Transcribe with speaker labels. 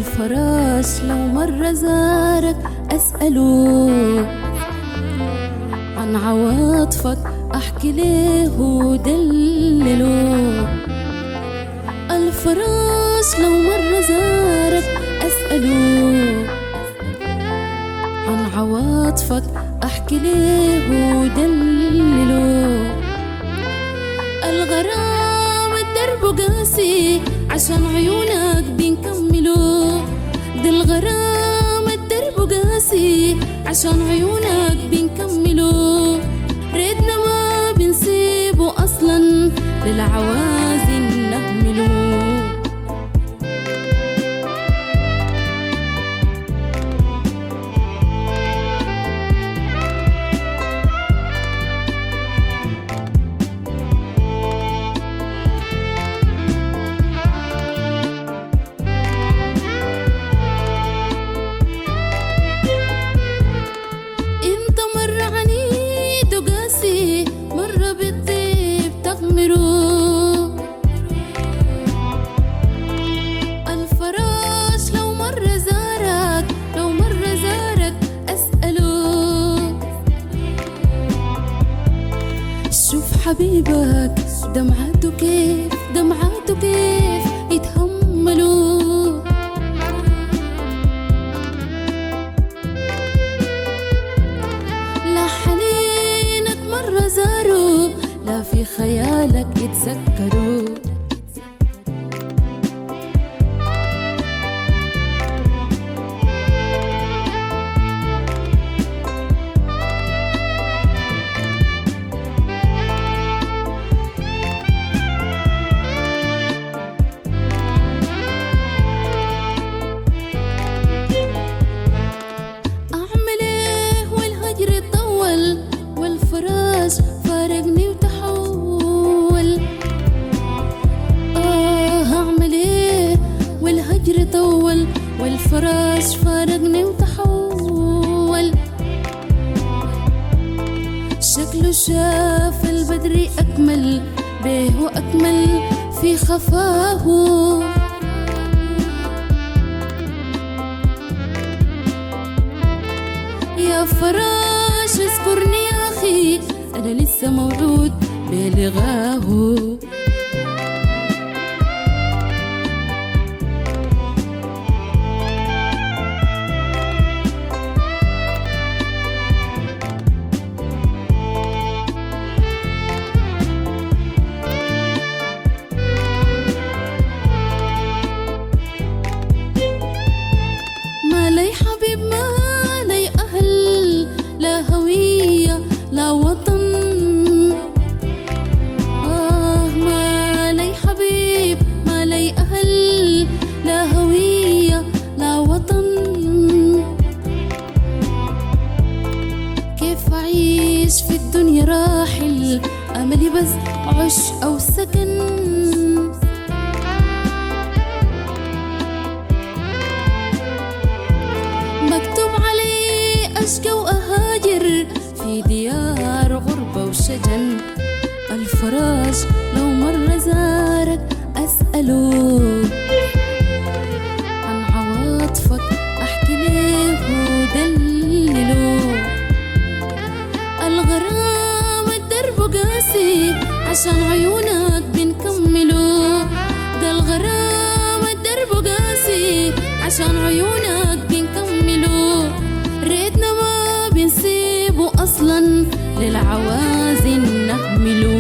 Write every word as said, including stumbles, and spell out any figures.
Speaker 1: الفراش لو مرة زارك أسأله عن عواطفك، أحكي ليه ودلله. الفراش لو مرة زارك أسأله عن عواطفك، أحكي ليه ودلله. الغرام الدرب قاسي عشان عيونك بنكمله. دي الغرام الدرب قاسي عشان عيونك بنكمله. ريتنا ما بنسيبه أصلا للعوازن نهمله. الفراش لو مرة زارك لو مرة زارك أسأله. شوف حبيبك دمعاته كيف دمعاته كيف يتهملوا. لا حنينك مرة زاروا، لا في خيالك يتذكروا. أعمل إيه والهجر طول والفراش فارقني وتحول. آه أعمل إيه والهجر طول والفراش فارقني وتحول. شكله شاف البدر أكمل بيه وأكمل في خفاه. يا فراش اذكرني يا أخي، أنا لسه موعود بلغاه. ما لي حبيب ما لي أهل، لا هوية لا وطن. آه ما لي حبيب ما لي أهل، لا هوية لا وطن. كيف أعيش في الدنيا راحل، أملي بس عش أو سكن. مكتوب علي أشقى وأهاجر في ديار غربة وشجن. الفراش لو مرة زارك أسأله عن عواطفك، أحكي ليه ودلله. الغرام الدرب قاسي عشان عيونك بنكمله. ده الغرام الدرب قاسي عشان عيونك بنكمله. ريتنا ما بنسيبه أصلا للعوازن نهمله.